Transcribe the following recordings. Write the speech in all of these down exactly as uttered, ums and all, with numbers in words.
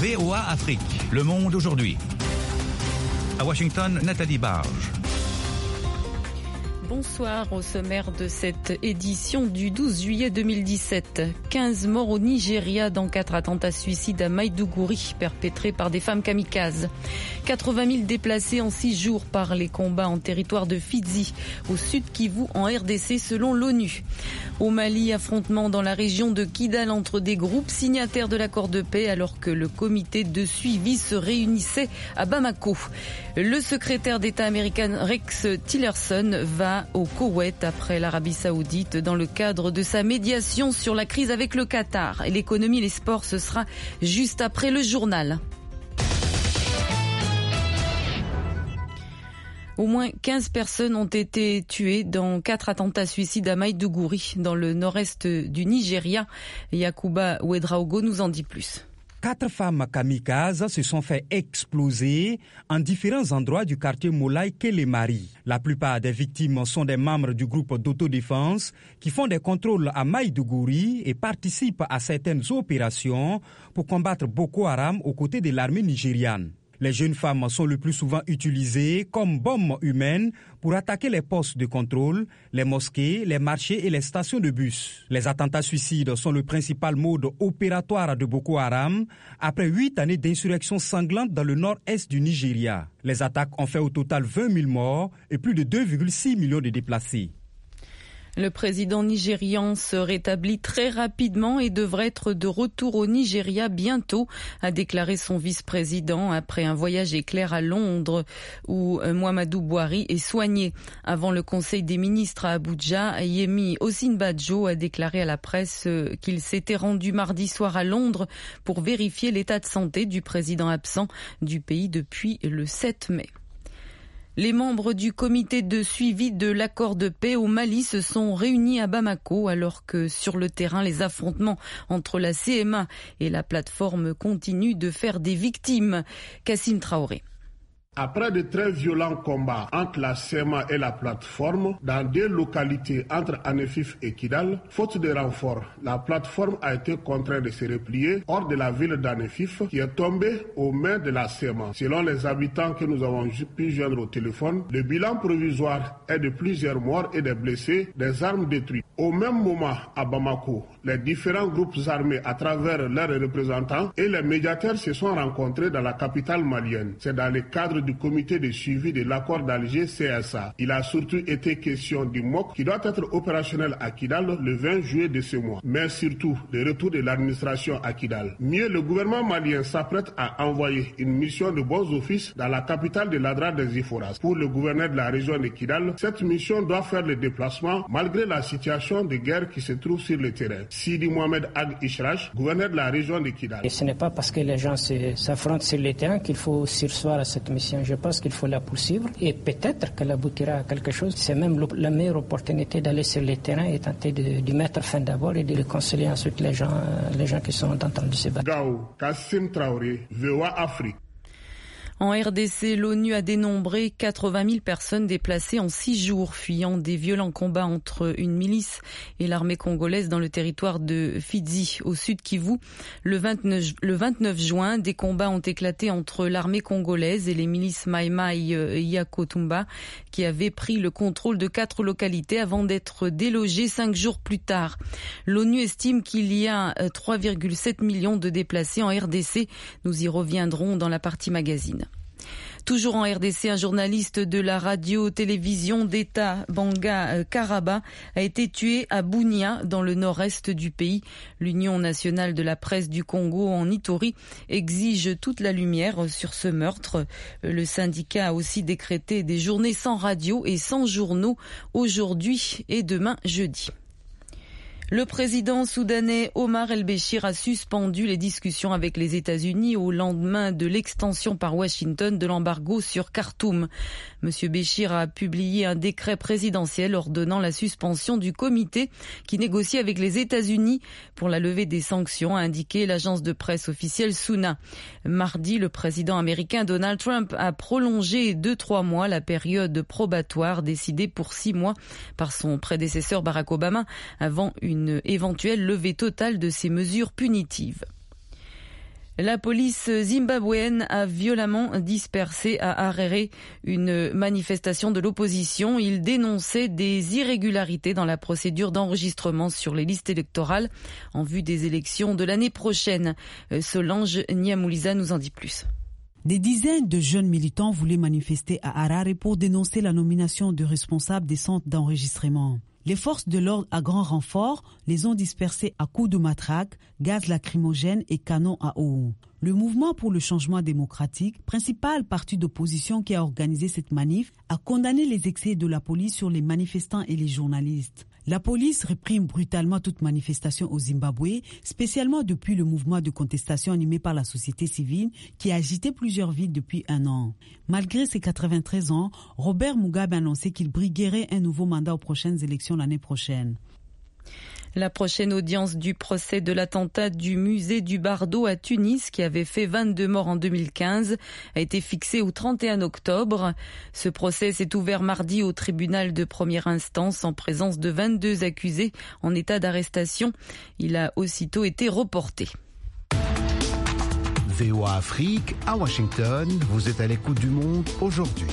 V O A Afrique, Le Monde aujourd'hui. À Washington, Nathalie Barge. Bonsoir, au sommaire de cette édition du douze juillet deux mille dix-sept. quinze morts au Nigeria dans quatre attentats suicides à Maïdougouri perpétrés par des femmes kamikazes. quatre-vingt mille déplacés en six jours par les combats en territoire de Fizi, au sud Kivu en R D C selon l'ONU. Au Mali, affrontement dans la région de Kidal entre des groupes signataires de l'accord de paix alors que le comité de suivi se réunissait à Bamako. Le secrétaire d'État américain Rex Tillerson va au Koweït après l'Arabie Saoudite dans le cadre de sa médiation sur la crise avec le Qatar. Et l'économie et les sports, ce sera juste après le journal. Au moins quinze personnes ont été tuées dans quatre attentats suicides à Maïdougouri, dans le nord-est du Nigeria. Yakuba Ouedraogo nous en dit plus. Quatre femmes kamikazes se sont fait exploser en différents endroits du quartier Moulaye Kelemari. La plupart des victimes sont des membres du groupe d'autodéfense qui font des contrôles à Maïdougouri et participent à certaines opérations pour combattre Boko Haram aux côtés de l'armée nigériane. Les jeunes femmes sont le plus souvent utilisées comme bombes humaines pour attaquer les postes de contrôle, les mosquées, les marchés et les stations de bus. Les attentats suicides sont le principal mode opératoire de Boko Haram après huit années d'insurrection sanglante dans le nord-est du Nigeria. Les attaques ont fait au total vingt mille morts et plus de deux virgule six millions de déplacés. Le président nigérian se rétablit très rapidement et devrait être de retour au Nigeria bientôt, a déclaré son vice-président après un voyage éclair à Londres où Muhammadu Buhari est soigné. Avant le Conseil des ministres à Abuja, Yemi Osinbajo a déclaré à la presse qu'il s'était rendu mardi soir à Londres pour vérifier l'état de santé du président absent du pays depuis le sept mai. Les membres du comité de suivi de l'accord de paix au Mali se sont réunis à Bamako alors que sur le terrain, les affrontements entre la C M A et la plateforme continuent de faire des victimes. Kassim Traoré. Après de très violents combats entre la C M A et la plateforme dans deux localités entre Anefif et Kidal, faute de renforts, la plateforme a été contrainte de se replier hors de la ville d'Anefif qui est tombée aux mains de la C M A. Selon les habitants que nous avons pu joindre au téléphone, le bilan provisoire est de plusieurs morts et des blessés, des armes détruites. Au même moment, à Bamako, les différents groupes armés à travers leurs représentants et les médiateurs se sont rencontrés dans la capitale malienne. C'est dans le cadre du comité de suivi de l'accord d'Alger C S A. Il a surtout été question du M O C qui doit être opérationnel à Kidal le vingt juillet de ce mois, mais surtout le retour de l'administration à Kidal. Mieux, le gouvernement malien s'apprête à envoyer une mission de bons offices dans la capitale de l'Adra des Iforas. Pour le gouverneur de la région de Kidal, cette mission doit faire le déplacement malgré la situation de guerre qui se trouve sur le terrain. Sidi Mohamed Ag Ishrach, gouverneur de la région de Kidal. Et ce n'est pas parce que les gens s'affrontent sur le terrain qu'il faut surseoir à cette mission. Je pense qu'il faut la poursuivre et peut-être qu'elle aboutira à quelque chose. C'est même la meilleure opportunité d'aller sur le terrain et tenter de, de mettre fin d'abord et de réconcilier ensuite les gens, les gens qui sont en train de se battre. Gao, Kassim Traoré, V O A Afrique. En R D C, l'ONU a dénombré quatre-vingt mille personnes déplacées en six jours, fuyant des violents combats entre une milice et l'armée congolaise dans le territoire de Fizi, au sud Kivu. Le vingt-neuf, le vingt-neuf juin, des combats ont éclaté entre l'armée congolaise et les milices Mai Mai Yakotumba, qui avaient pris le contrôle de quatre localités avant d'être délogées cinq jours plus tard. L'ONU estime qu'il y a trois virgule sept millions de déplacés en R D C. Nous y reviendrons dans la partie magazine. Toujours en R D C, un journaliste de la radio-télévision d'État, Banga Karaba, a été tué à Bunia, dans le nord-est du pays. L'Union nationale de la presse du Congo en Ituri exige toute la lumière sur ce meurtre. Le syndicat a aussi décrété des journées sans radio et sans journaux aujourd'hui et demain jeudi. Le président soudanais Omar el-Béchir a suspendu les discussions avec les États-Unis au lendemain de l'extension par Washington de l'embargo sur Khartoum. Monsieur Béchir a publié un décret présidentiel ordonnant la suspension du comité qui négocie avec les États-Unis pour la levée des sanctions, a indiqué l'agence de presse officielle SUNA. Mardi, le président américain Donald Trump a prolongé de trois mois la période probatoire décidée pour six mois par son prédécesseur Barack Obama avant une une éventuelle levée totale de ces mesures punitives. La police zimbabwéenne a violemment dispersé à Harare une manifestation de l'opposition. Il dénonçait des irrégularités dans la procédure d'enregistrement sur les listes électorales en vue des élections de l'année prochaine. Solange Nyamouliza nous en dit plus. Des dizaines de jeunes militants voulaient manifester à Harare pour dénoncer la nomination de responsables des centres d'enregistrement. Les forces de l'ordre à grand renfort les ont dispersés à coups de matraque, gaz lacrymogène et canons à eau. Le mouvement pour le changement démocratique, principal parti d'opposition qui a organisé cette manif, a condamné les excès de la police sur les manifestants et les journalistes. La police réprime brutalement toute manifestation au Zimbabwe, spécialement depuis le mouvement de contestation animé par la société civile qui a agité plusieurs villes depuis un an. Malgré ses quatre-vingt-treize ans, Robert Mugabe a annoncé qu'il briguerait un nouveau mandat aux prochaines élections l'année prochaine. La prochaine audience du procès de l'attentat du musée du Bardo à Tunis, qui avait fait vingt-deux morts en deux mille quinze, a été fixée au trente et un octobre. Ce procès s'est ouvert mardi au tribunal de première instance en présence de vingt-deux accusés en état d'arrestation. Il a aussitôt été reporté. V O A Afrique, à Washington, vous êtes à l'écoute du monde aujourd'hui.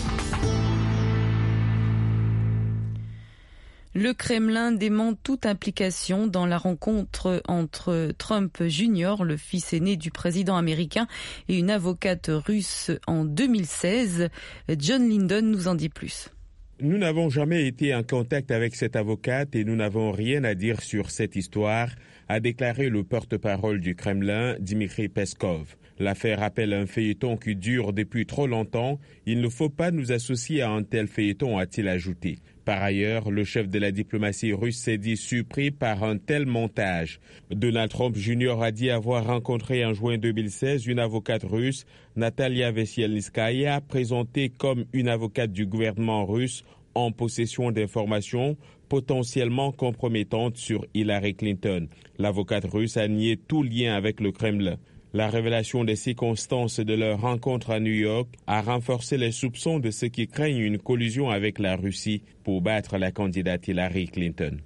Le Kremlin dément toute implication dans la rencontre entre Trump junior, le fils aîné du président américain, et une avocate russe en deux mille seize. John Linden nous en dit plus. Nous n'avons jamais été en contact avec cette avocate et nous n'avons rien à dire sur cette histoire, a déclaré le porte-parole du Kremlin, Dmitry Peskov. L'affaire rappelle un feuilleton qui dure depuis trop longtemps. Il ne faut pas nous associer à un tel feuilleton, a-t-il ajouté. Par ailleurs, le chef de la diplomatie russe s'est dit surpris par un tel montage. Donald Trump junior a dit avoir rencontré en juin deux mille seize une avocate russe, Natalia Veselnitskaya, présentée comme une avocate du gouvernement russe en possession d'informations potentiellement compromettantes sur Hillary Clinton. L'avocate russe a nié tout lien avec le Kremlin. La révélation des circonstances de leur rencontre à New York a renforcé les soupçons de ceux qui craignent une collusion avec la Russie pour battre la candidate Hillary Clinton.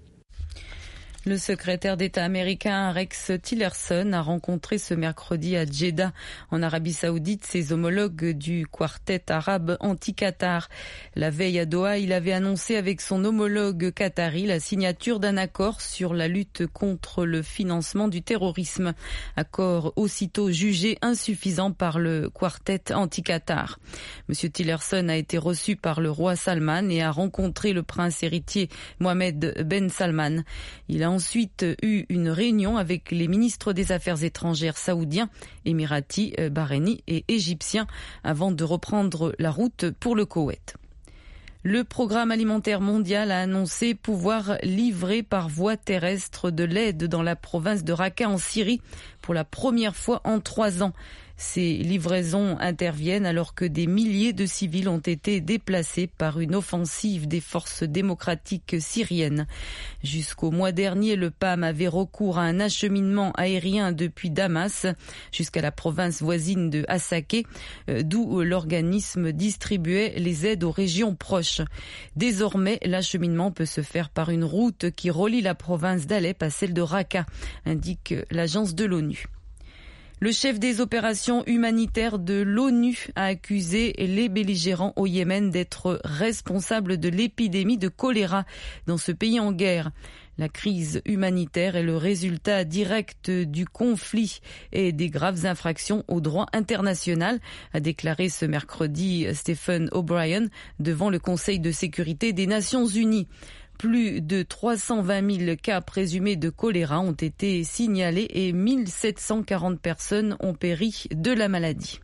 Le secrétaire d'État américain Rex Tillerson a rencontré ce mercredi à Jeddah, en Arabie Saoudite, ses homologues du quartet arabe anti-Qatar. La veille à Doha, il avait annoncé avec son homologue qatari la signature d'un accord sur la lutte contre le financement du terrorisme. Accord aussitôt jugé insuffisant par le quartet anti-Qatar. Monsieur Tillerson a été reçu par le roi Salman et a rencontré le prince héritier Mohammed Ben Salman. Il a ensuite eu une réunion avec les ministres des Affaires étrangères saoudiens, émiratis, bahreïnis et égyptiens avant de reprendre la route pour le Koweït. Le Programme alimentaire mondial a annoncé pouvoir livrer par voie terrestre de l'aide dans la province de Raqqa en Syrie pour la première fois en trois ans. Ces livraisons interviennent alors que des milliers de civils ont été déplacés par une offensive des forces démocratiques syriennes. Jusqu'au mois dernier, le P A M avait recours à un acheminement aérien depuis Damas jusqu'à la province voisine de Hasakeh, d'où l'organisme distribuait les aides aux régions proches. Désormais, l'acheminement peut se faire par une route qui relie la province d'Alep à celle de Raqqa, indique l'agence de l'ONU. Le chef des opérations humanitaires de l'ONU a accusé les belligérants au Yémen d'être responsables de l'épidémie de choléra dans ce pays en guerre. La crise humanitaire est le résultat direct du conflit et des graves infractions au droit international, a déclaré ce mercredi Stephen O'Brien devant le Conseil de sécurité des Nations Unies. Plus de trois cent vingt mille cas présumés de choléra ont été signalés et mille sept cent quarante personnes ont péri de la maladie.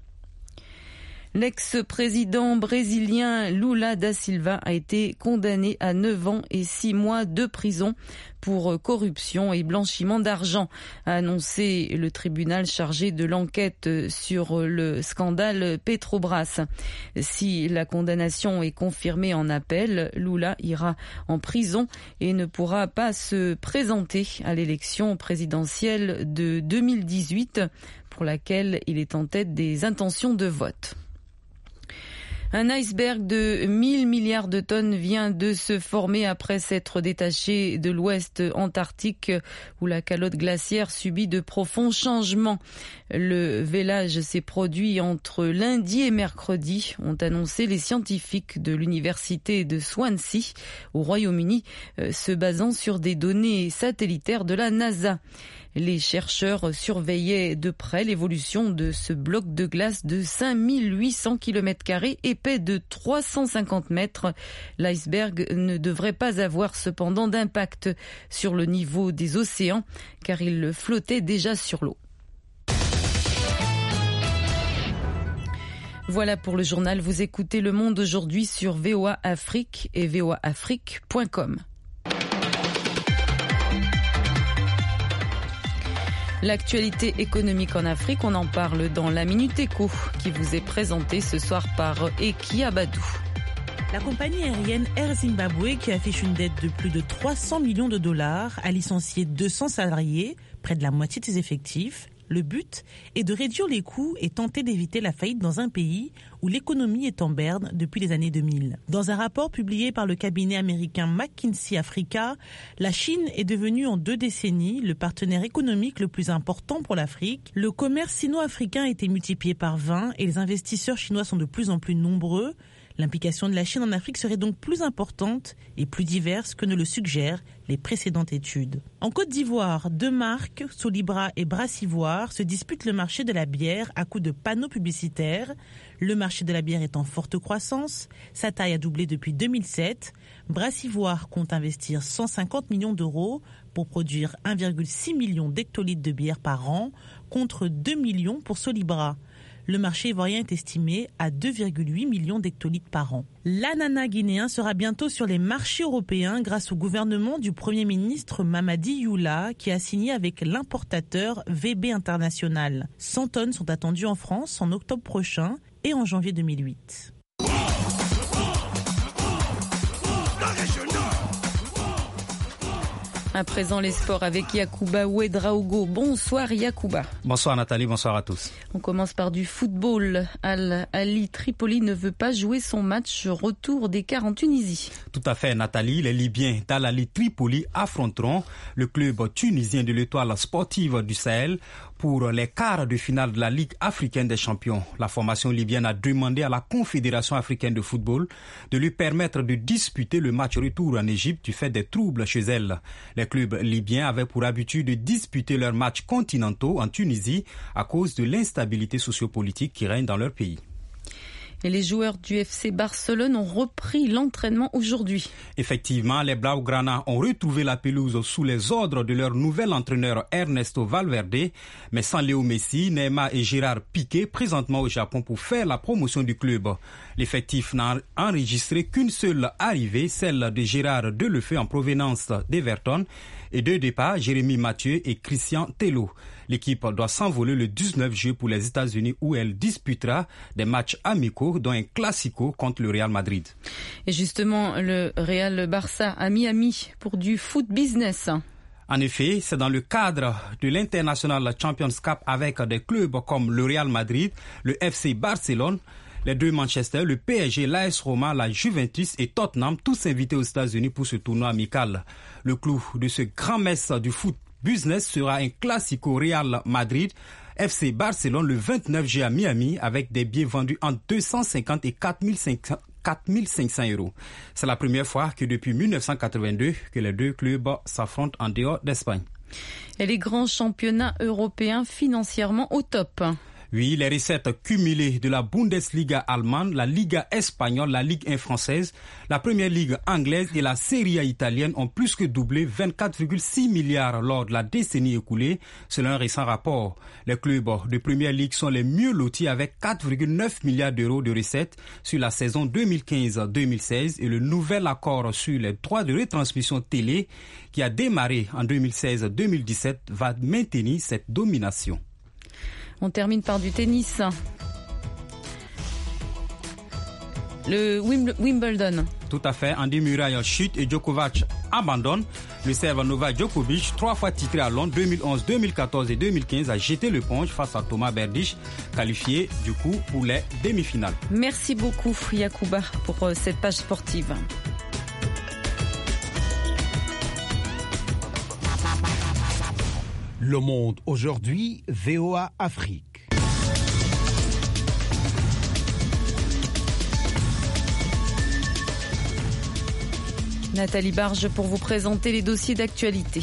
L'ex-président brésilien Lula da Silva a été condamné à neuf ans et six mois de prison pour corruption et blanchiment d'argent, a annoncé le tribunal chargé de l'enquête sur le scandale Petrobras. Si la condamnation est confirmée en appel, Lula ira en prison et ne pourra pas se présenter à l'élection présidentielle de deux mille dix-huit, pour laquelle il est en tête des intentions de vote. Un iceberg de mille milliards de tonnes vient de se former après s'être détaché de l'ouest antarctique où la calotte glaciaire subit de profonds changements. Le vélage s'est produit entre lundi et mercredi, ont annoncé les scientifiques de l'université de Swansea au Royaume-Uni, se basant sur des données satellitaires de la NASA. Les chercheurs surveillaient de près l'évolution de ce bloc de glace de cinq mille huit cents kilomètres carrés, épais de trois cent cinquante mètres. L'iceberg ne devrait pas avoir cependant d'impact sur le niveau des océans, car il flottait déjà sur l'eau. Voilà pour le journal. Vous écoutez Le Monde aujourd'hui sur V O A Afrique et v o a afrique point com. L'actualité économique en Afrique, on en parle dans la Minute Éco qui vous est présentée ce soir par Eki Abadou. La compagnie aérienne Air Zimbabwe, qui affiche une dette de plus de trois cents millions de dollars, a licencié deux cents salariés, près de la moitié de ses effectifs. Le but est de réduire les coûts et tenter d'éviter la faillite dans un pays où l'économie est en berne depuis les années deux mille. Dans un rapport publié par le cabinet américain McKinsey Africa, la Chine est devenue en deux décennies le partenaire économique le plus important pour l'Afrique. Le commerce sino-africain a été multiplié par vingt et les investisseurs chinois sont de plus en plus nombreux. L'implication de la Chine en Afrique serait donc plus importante et plus diverse que ne le suggèrent les précédentes études. En Côte d'Ivoire, deux marques, Solibra et Brassivoire, se disputent le marché de la bière à coups de panneaux publicitaires. Le marché de la bière est en forte croissance. Sa taille a doublé depuis deux mille sept. Brassivoire compte investir cent cinquante millions d'euros pour produire un virgule six million d'hectolitres de bière par an contre deux millions pour Solibra. Le marché ivoirien est estimé à deux virgule huit millions d'hectolitres par an. L'ananas guinéen sera bientôt sur les marchés européens grâce au gouvernement du Premier ministre Mamadi Youla qui a signé avec l'importateur V B International. cent tonnes sont attendues en France en octobre prochain et en janvier deux mille huit. À présent, les sports avec Yacouba Ouedraogo. Bonsoir Yacouba. Bonsoir Nathalie, bonsoir à tous. On commence par du football. Al Ali Tripoli ne veut pas jouer son match retour d'écart en Tunisie. Tout à fait Nathalie, les Libyens d'Al Ali Tripoli affronteront le club tunisien de l'Étoile sportive du Sahel pour les quarts de finale de la Ligue africaine des champions. La formation libyenne a demandé à la Confédération africaine de football de lui permettre de disputer le match retour en Égypte du fait des troubles chez elle. Les clubs libyens avaient pour habitude de disputer leurs matchs continentaux en Tunisie à cause de l'instabilité sociopolitique qui règne dans leur pays. Et les joueurs du F C Barcelone ont repris l'entraînement aujourd'hui. Effectivement, les Blaugrana ont retrouvé la pelouse sous les ordres de leur nouvel entraîneur Ernesto Valverde, mais sans Léo Messi, Neymar et Gérard Piqué présentement au Japon pour faire la promotion du club. L'effectif n'a enregistré qu'une seule arrivée, celle de Gérard Delefeu en provenance d'Everton, et deux départs, Jérémy Mathieu et Christian Tello. L'équipe doit s'envoler le dix-neuf juillet pour les États-Unis où elle disputera des matchs amicaux dont un classico contre le Real Madrid. Et justement, le Real Barça à Miami pour du foot business. En effet, c'est dans le cadre de l'International Champions Cup avec des clubs comme le Real Madrid, le F C Barcelone, les deux Manchester, le P S G, l'A S Roma, la Juventus et Tottenham, tous invités aux États-Unis pour ce tournoi amical. Le clou de ce grand messe du foot business sera un classico Real Madrid F C Barcelone le vingt-neuf juillet à Miami avec des billets vendus entre deux cent cinquante et quatre mille cinq cents euros. C'est la première fois que depuis mille neuf cent quatre-vingt-deux que les deux clubs s'affrontent en dehors d'Espagne. Et les grands championnats européens financièrement au top. Oui, les recettes cumulées de la Bundesliga allemande, la Liga espagnole, la Ligue un française, la Première Ligue anglaise et la Serie A italienne ont plus que doublé, vingt-quatre virgule six milliards lors de la décennie écoulée, selon un récent rapport. Les clubs de Première Ligue sont les mieux lotis avec quatre virgule neuf milliards d'euros de recettes sur la saison deux mille quinze deux mille seize et le nouvel accord sur les droits de retransmission télé qui a démarré en deux mille seize deux mille dix-sept va maintenir cette domination. On termine par du tennis. Le Wimbledon. Tout à fait. Andy Murray chute et Djokovic abandonne. Le Serbe Novak Djokovic, trois fois titré à Londres deux mille onze, deux mille quatorze et deux mille quinze, a jeté l'éponge face à Thomas Berdych, qualifié du coup pour les demi-finales. Merci beaucoup Yacouba pour cette page sportive. Le Monde aujourd'hui, V O A Afrique. Nathalie Barge pour vous présenter les dossiers d'actualité.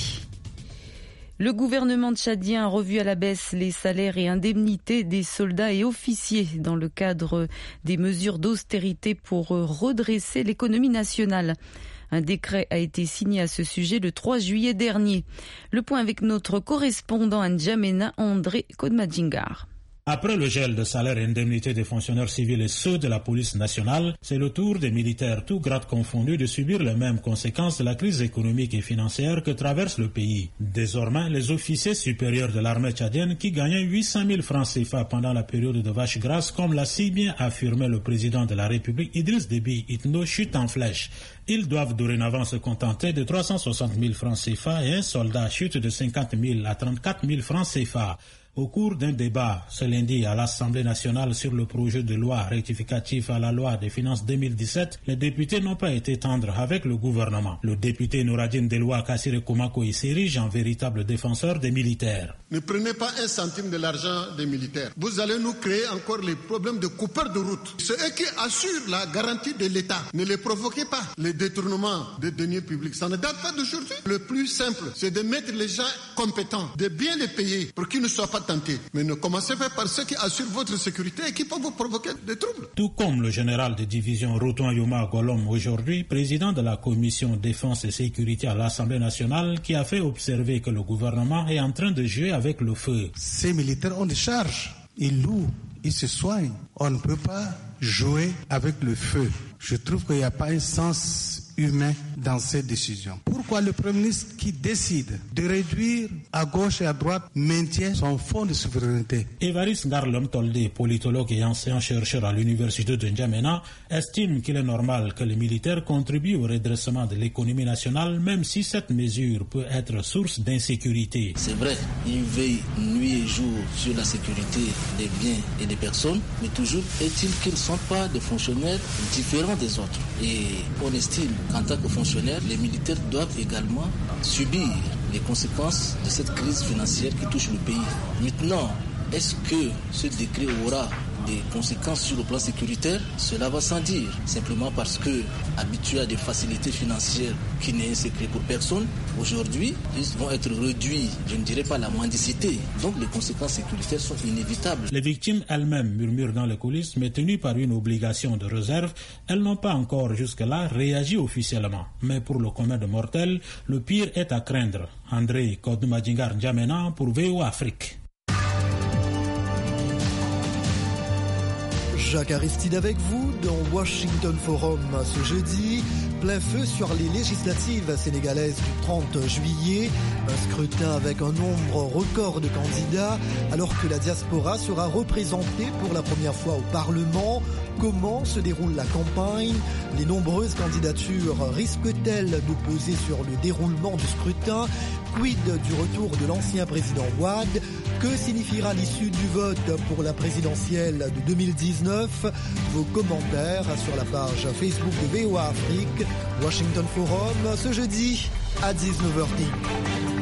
Le gouvernement tchadien a revu à la baisse les salaires et indemnités des soldats et officiers dans le cadre des mesures d'austérité pour redresser l'économie nationale. Un décret a été signé à ce sujet le trois juillet dernier. Le point avec notre correspondant à N'Djamena, André Kodmadjingar. Après le gel de salaires et indemnités des fonctionnaires civils et ceux de la police nationale, c'est le tour des militaires, tout grades confondus, de subir les mêmes conséquences de la crise économique et financière que traverse le pays. Désormais, les officiers supérieurs de l'armée tchadienne qui gagnaient huit cent mille francs C F A pendant la période de vache grasse, comme l'a si bien affirmé le président de la République, Idriss Déby Itno, chutent en flèche. Ils doivent dorénavant se contenter de trois cent soixante mille francs C F A et un soldat chute de cinquante mille à trente-quatre mille francs C F A. Au cours d'un débat ce lundi à l'Assemblée nationale sur le projet de loi rectificatif à la loi des finances deux mille dix-sept, les députés n'ont pas été tendres avec le gouvernement. Le député Nouradine Deloua Kassire Komako s'érige en véritable défenseur des militaires. Ne prenez pas un centime de l'argent des militaires. Vous allez nous créer encore les problèmes de coupeurs de route. C'est eux qui assurent la garantie de l'État. Ne les provoquez pas. Les détournements des deniers publics, ça ne date pas d'aujourd'hui. Le plus simple, c'est de mettre les gens compétents, de bien les payer pour qu'ils ne soient pas tentés. Mais ne commencez pas par ceux qui assurent votre sécurité et qui peuvent vous provoquer des troubles. Tout comme le général de division Routon Yoma Golom aujourd'hui, président de la commission défense et sécurité à l'Assemblée nationale, qui a fait observer que le gouvernement est en train de jouer avec le feu. Ces militaires ont des charges. Ils louent, ils se soignent. On ne peut pas jouer avec le feu. Je trouve qu'il n'y a pas un sens humain dans ces décisions. Pourquoi le Premier ministre qui décide de réduire à gauche et à droite maintient son fonds de souveraineté? Évariste Ngarlom Tolde, politologue et enseignant-chercheur à l'université de N'Djamena, estime qu'il est normal que les militaires contribuent au redressement de l'économie nationale, même si cette mesure peut être source d'insécurité. C'est vrai, ils veillent nuit et jour sur la sécurité des biens et des personnes, mais toujours est-il qu'ils ne sont pas des fonctionnaires différents des autres. Et on estime qu'en tant que fonctionnaires, les militaires doivent également subir les conséquences de cette crise financière qui touche le pays. Maintenant, est-ce que ce décret aura des conséquences sur le plan sécuritaire? Cela va sans dire, simplement parce que, habitués à des facilités financières qui n'est un secret pour personne, aujourd'hui, ils vont être réduits, je ne dirais pas la mendicité. Donc les conséquences sécuritaires sont inévitables. Les victimes elles-mêmes murmurent dans les coulisses, mais tenues par une obligation de réserve, elles n'ont pas encore jusque-là réagi officiellement. Mais pour le commun de mortels, le pire est à craindre. André Kodmadjingar N'Djamena pour V O A Afrique. Jacques Aristide avec vous dans Washington Forum ce jeudi. Plein feu sur les législatives sénégalaises du trente juillet. Un scrutin avec un nombre record de candidats alors que la diaspora sera représentée pour la première fois au Parlement. Comment se déroule la campagne? Les nombreuses candidatures risquent-elles d'opposer sur le déroulement du scrutin? Quid du retour de l'ancien président Wade? Que signifiera l'issue du vote pour la présidentielle de deux mille dix-neuf? Vos commentaires sur la page Facebook de V O A Afrique, Washington Forum, ce jeudi à dix-neuf heures trente.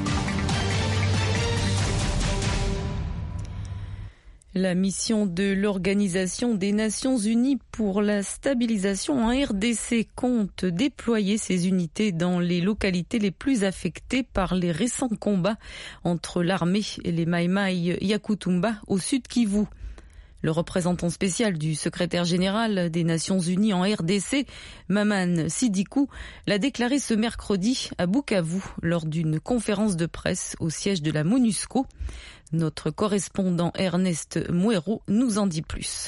La mission de l'Organisation des Nations Unies pour la stabilisation en R D C compte déployer ses unités dans les localités les plus affectées par les récents combats entre l'armée et les Maïmaï Yakutumba au sud Kivu. Le représentant spécial du secrétaire général des Nations Unies en R D C, Maman Sidikou, l'a déclaré ce mercredi à Bukavu lors d'une conférence de presse au siège de la MONUSCO. Notre correspondant Ernest Mouero nous en dit plus.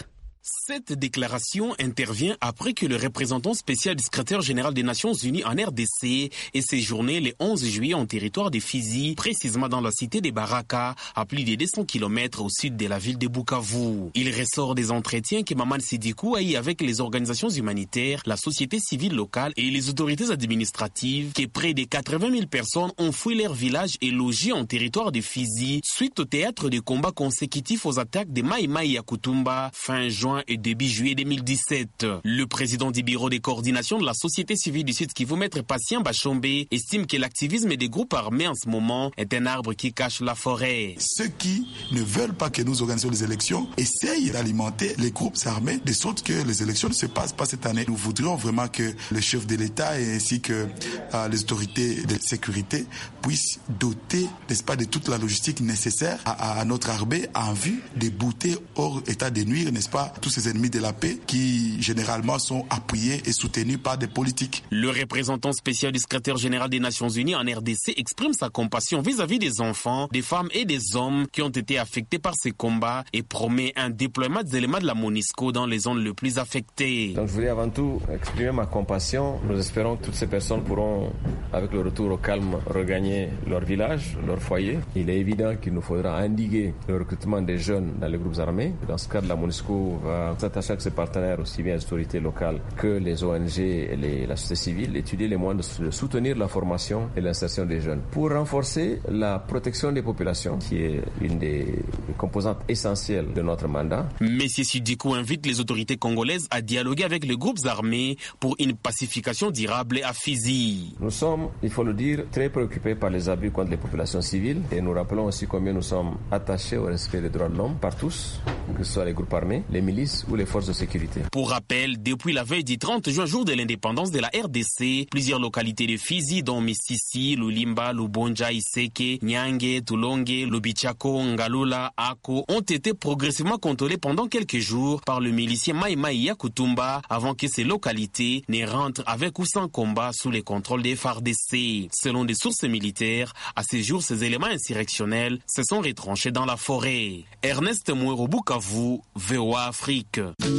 Cette déclaration intervient après que le représentant spécial du secrétaire général des Nations Unies en R D C ait séjourné le onze juillet en territoire de Fizi, précisément dans la cité de Baraka, à plus de deux cents kilomètres au sud de la ville de Bukavu. Il ressort des entretiens que Maman Sidikou a eu avec les organisations humanitaires, la société civile locale et les autorités administratives que près de quatre-vingt mille personnes ont fui leur village et logé en territoire de Fizi suite au théâtre de combats consécutifs aux attaques de Mai Mai Yakutumba fin juin et début juillet deux mille dix-sept. Le président du bureau de coordination de la société civile du Sud Kivu, Maître Patient Bachombe, estime que l'activisme des groupes armés en ce moment est un arbre qui cache la forêt. Ceux qui ne veulent pas que nous organisions les élections essayent d'alimenter les groupes armés de sorte que les élections ne se passent pas cette année. Nous voudrions vraiment que le chef de l'État ainsi que euh, les autorités de sécurité puissent doter, n'est-ce pas, de toute la logistique nécessaire à, à notre armée en vue de bouter hors état de nuire, n'est-ce pas, tous ces ennemis de la paix qui généralement sont appuyés et soutenus par des politiques. Le représentant spécial du secrétaire général des Nations Unies en R D C exprime sa compassion vis-à-vis des enfants, des femmes et des hommes qui ont été affectés par ces combats et promet un déploiement des éléments de la MONUSCO dans les zones les plus affectées. Donc je voulais avant tout exprimer ma compassion. Nous espérons que toutes ces personnes pourront, avec le retour au calme, regagner leur village, leur foyer. Il est évident qu'il nous faudra endiguer le recrutement des jeunes dans les groupes armés. Dans ce cadre, la MONUSCO va s'attacher avec ses partenaires, aussi bien les autorités locales que les O N G et les, la société civile, étudier les moyens de soutenir la formation et l'insertion des jeunes pour renforcer la protection des populations, qui est une des composantes essentielles de notre mandat. Monsieur Sidikou invite les autorités congolaises à dialoguer avec les groupes armés pour une pacification durable à Fizi. Nous sommes, il faut le dire, très préoccupés par les abus contre les populations civiles et nous rappelons aussi combien nous sommes attachés au respect des droits de l'homme par tous, que ce soit les groupes armés, les milices ou les forces de sécurité. Pour rappel, depuis la veille du trente juin, jour de l'indépendance de la R D C, plusieurs localités de Fizi, dont Misisi, Lulimba, Lubonja, Iseke, Nyange, Tulonge, Lubichako, Ngalula, Ako, ont été progressivement contrôlées pendant quelques jours par le milicien Mai Mai Yakutumba avant que ces localités ne rentrent avec ou sans combat sous les contrôles des F A R D C. Selon des sources militaires, à ces jours, ces éléments insurrectionnels se sont retranchés dans la forêt. Ernest Mouero, Bukavu, V O A Afrique.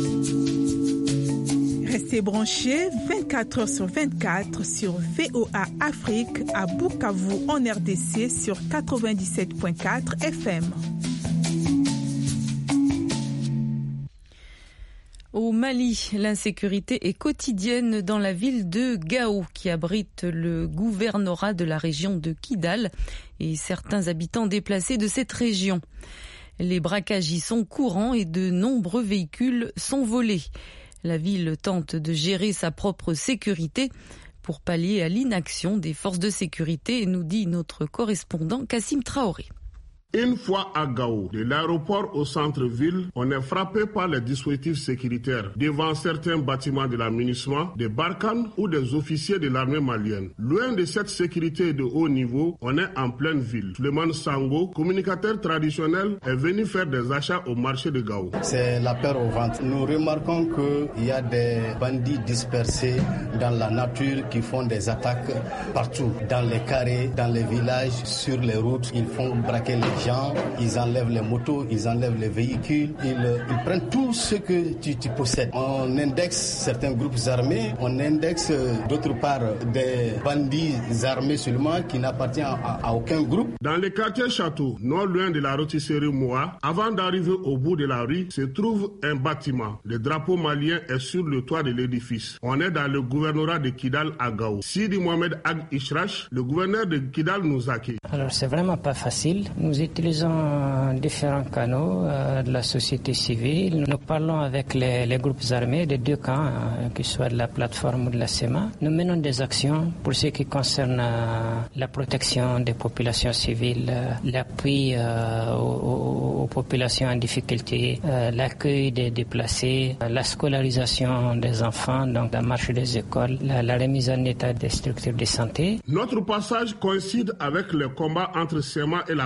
Restez branchés vingt-quatre heures sur vingt-quatre sur V O A Afrique à Bukavu en R D C sur quatre-vingt-dix-sept virgule quatre F M. Au Mali, l'insécurité est quotidienne dans la ville de Gao, qui abrite le gouvernorat de la région de Kidal et certains habitants déplacés de cette région. Les braquages y sont courants et de nombreux véhicules sont volés. La ville tente de gérer sa propre sécurité pour pallier à l'inaction des forces de sécurité, nous dit notre correspondant Kassim Traoré. Une fois à Gao, de l'aéroport au centre-ville, on est frappé par les dispositifs sécuritaires devant certains bâtiments de l'aménagement, des Barkhane ou des officiers de l'armée malienne. Loin de cette sécurité de haut niveau, on est en pleine ville. Suleiman Sango, communicateur traditionnel, est venu faire des achats au marché de Gao. C'est la peur au ventre. Nous remarquons qu'il y a des bandits dispersés dans la nature qui font des attaques partout, dans les carrés, dans les villages, sur les routes. Ils font braquer les gens, ils enlèvent les motos, ils enlèvent les véhicules, ils, ils prennent tout ce que tu, tu possèdes. On indexe certains groupes armés, on indexe d'autre part des bandits armés seulement qui n'appartiennent à, à aucun groupe. Dans le quartier Château, non loin de la rôtisserie Moua, avant d'arriver au bout de la rue, se trouve un bâtiment. Le drapeau malien est sur le toit de l'édifice. On est dans le gouvernorat de Kidal à Gao. Sidi Mohamed Ag Ishrach, le gouverneur de Kidal, nous accueille. Alors c'est vraiment pas facile. Nous utilisons différents canaux euh, de la société civile. Nous parlons avec les, les groupes armés des deux camps, euh, que ce soit de la plateforme ou de la S E M A. Nous menons des actions pour ce qui concerne euh, la protection des populations civiles, euh, l'appui euh, aux, aux populations en difficulté, euh, l'accueil des déplacés, euh, la scolarisation des enfants, donc la marche des écoles, la, la remise en état des structures de santé. Notre passage coïncide avec le combat entre S E M A et la plateforme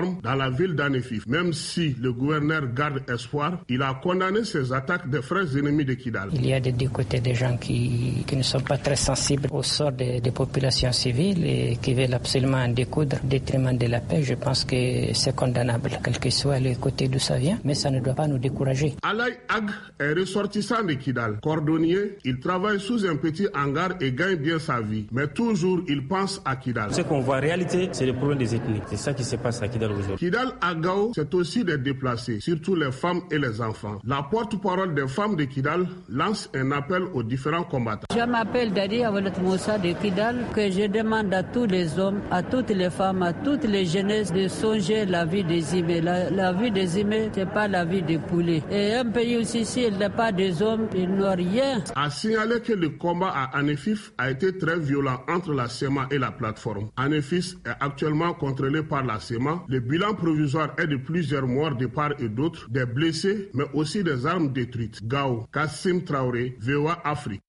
plateforme dans la ville d'Anefif. Même si le gouverneur garde espoir, il a condamné ces attaques des frères ennemis de Kidal. Il y a des deux côtés des gens qui, qui ne sont pas très sensibles au sort des, des populations civiles et qui veulent absolument en découdre au détriment de la paix. Je pense que c'est condamnable, quel que soit le côté d'où ça vient, mais ça ne doit pas nous décourager. Alay Ag est ressortissant de Kidal. Cordonnier, il travaille sous un petit hangar et gagne bien sa vie. Mais toujours, il pense à Kidal. Ce qu'on voit en réalité, c'est le problème des ethnies. C'est ça qui se passe à Kidal aujourd'hui. Kidal Agao, c'est aussi des déplacés, surtout les femmes et les enfants. La porte-parole des femmes de Kidal lance un appel aux différents combattants. Je m'appelle Dadi Awalet Moussa de Kidal, que je demande à tous les hommes, à toutes les femmes, à toutes les jeunesses de songer la vie des Imés. La, la vie des Imés, c'est pas la vie des poulets. Et un pays aussi, s'il n'est pas des hommes, il n'a rien. A signalé que le combat à Anefif a été très violent entre la SEMA et la plateforme. Anefif est actuellement contrôlé par la SEMA. Le bilan provisoire est de plusieurs morts de part et d'autre, des blessés, mais aussi des armes détruites. Gao, Kassim Traoré, V O A Afrique.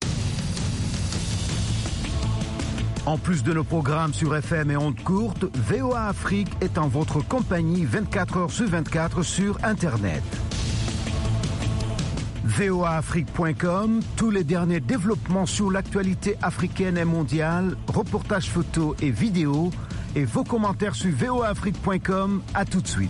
En plus de nos programmes sur F M et ondes courtes, V O A Afrique est en votre compagnie vingt-quatre heures sur vingt-quatre sur Internet. V O A Afrique point com, tous les derniers développements sur l'actualité africaine et mondiale, reportages photos et vidéos, et vos commentaires sur V O A Afrique point com. À tout de suite.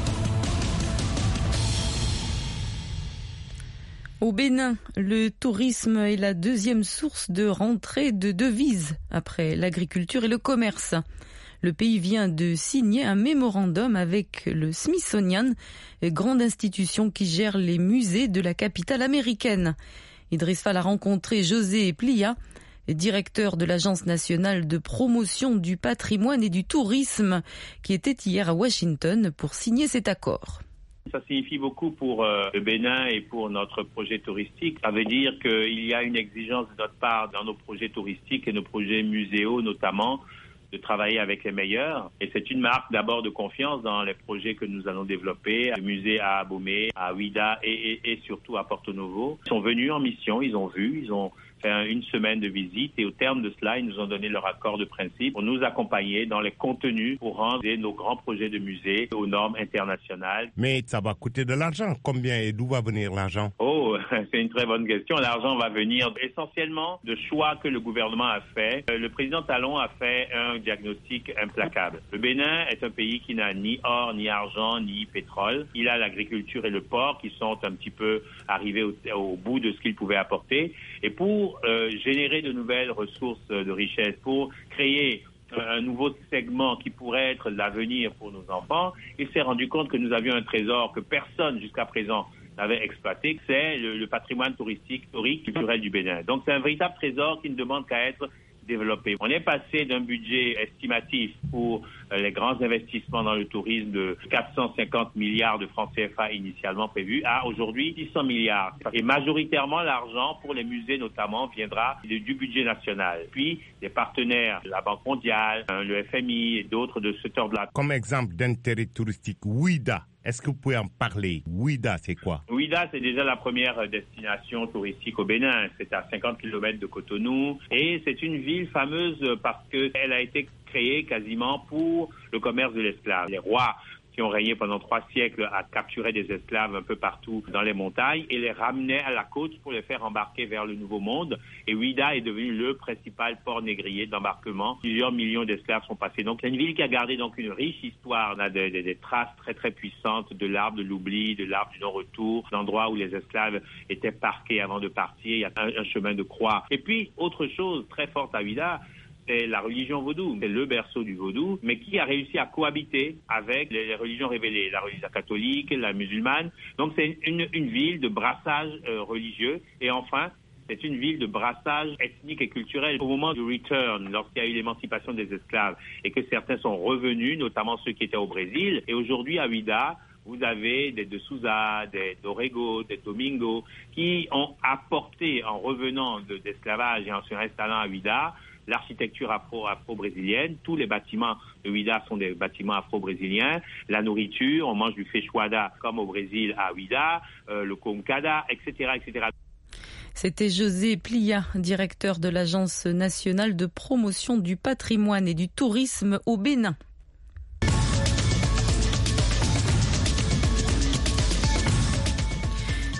Au Bénin, le tourisme est la deuxième source de rentrée de devises après l'agriculture et le commerce. Le pays vient de signer un mémorandum avec le Smithsonian, grande institution qui gère les musées de la capitale américaine. Idriss Fall a rencontré José Plia, directeur de l'Agence nationale de promotion du patrimoine et du tourisme, qui était hier à Washington pour signer cet accord. Ça signifie beaucoup pour euh, le Bénin et pour notre projet touristique. Ça veut dire qu'il y a une exigence de notre part dans nos projets touristiques et nos projets muséaux notamment, de travailler avec les meilleurs. Et c'est une marque d'abord de confiance dans les projets que nous allons développer. Le musée à Abomey, à Ouidah et, et, et surtout à Porto Novo. Ils sont venus en mission, ils ont vu, ils ont fait une semaine de visite et au terme de cela, ils nous ont donné leur accord de principe pour nous accompagner dans les contenus pour rendre nos grands projets de musée aux normes internationales. Mais ça va coûter de l'argent. Combien et d'où va venir l'argent? Oh, c'est une très bonne question. L'argent va venir essentiellement de choix que le gouvernement a fait. Le président Talon a fait un diagnostic implacable. Le Bénin est un pays qui n'a ni or, ni argent, ni pétrole. Il a l'agriculture et le port qui sont un petit peu arrivés au, au bout de ce qu'ils pouvaient apporter. Et pour euh, générer de nouvelles ressources de richesse, pour créer un nouveau segment qui pourrait être l'avenir pour nos enfants, il s'est rendu compte que nous avions un trésor que personne jusqu'à présent n'avait exploité, c'est le, le patrimoine touristique, historique, culturel du Bénin. Donc c'est un véritable trésor qui ne demande qu'à être développé. On est passé d'un budget estimatif pour les grands investissements dans le tourisme de quatre cent cinquante milliards de francs C F A initialement prévus à aujourd'hui six cents milliards. Et majoritairement, l'argent pour les musées notamment viendra du budget national. Puis, des partenaires, la Banque mondiale, le F M I et d'autres de ce ordre-là. Comme exemple d'intérêt touristique, Ouidah. Est-ce que vous pouvez en parler? Ouidah, c'est quoi? Ouidah, c'est déjà la première destination touristique au Bénin. C'est à cinquante kilomètres de Cotonou. Et c'est une ville fameuse parce qu'elle a été créée quasiment pour le commerce de l'esclave. Les rois qui ont régné pendant trois siècles à capturer des esclaves un peu partout dans les montagnes et les ramenaient à la côte pour les faire embarquer vers le Nouveau Monde. Et Ouidah est devenu le principal port négrier d'embarquement. Plusieurs millions d'esclaves sont passés. Donc c'est une ville qui a gardé donc une riche histoire. On a des, des, des traces très très puissantes de l'arbre de l'oubli, de l'arbre du non-retour, d'endroits où les esclaves étaient parqués avant de partir. Il y a un, un chemin de croix. Et puis autre chose très forte à Ouidah, c'est la religion vaudou, c'est le berceau du vaudou, mais qui a réussi à cohabiter avec les, les religions révélées, la religion catholique, la musulmane. Donc c'est une, une ville de brassage euh, religieux. Et enfin, c'est une ville de brassage ethnique et culturel. Au moment du return, lorsqu'il y a eu l'émancipation des esclaves et que certains sont revenus, notamment ceux qui étaient au Brésil, et aujourd'hui à Ouidah, vous avez des de Souza, des d'Orego, des Domingo, qui ont apporté, en revenant de, d'esclavage et en se installant à Ouidah, l'architecture afro, afro-brésilienne. Tous les bâtiments de Ouidah sont des bâtiments afro-brésiliens. La nourriture, on mange du feijoada comme au Brésil à Ouidah, euh, le concada, et cetera, et cetera. C'était José Plia, directeur de l'Agence nationale de promotion du patrimoine et du tourisme au Bénin.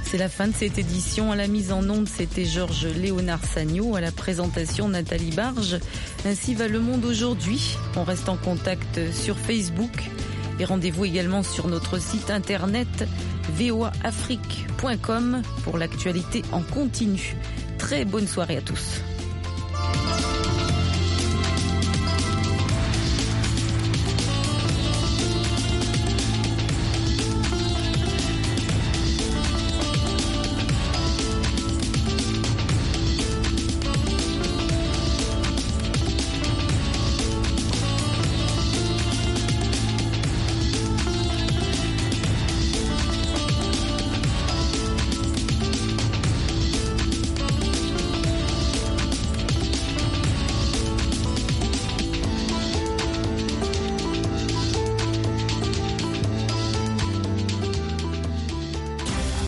C'est la fin de cette édition. À la mise en onde, c'était Georges Léonard Sagno. À la présentation, Nathalie Barge. Ainsi va le monde aujourd'hui. On reste en contact sur Facebook. Et rendez-vous également sur notre site internet v o a afrique point com pour l'actualité en continu. Très bonne soirée à tous.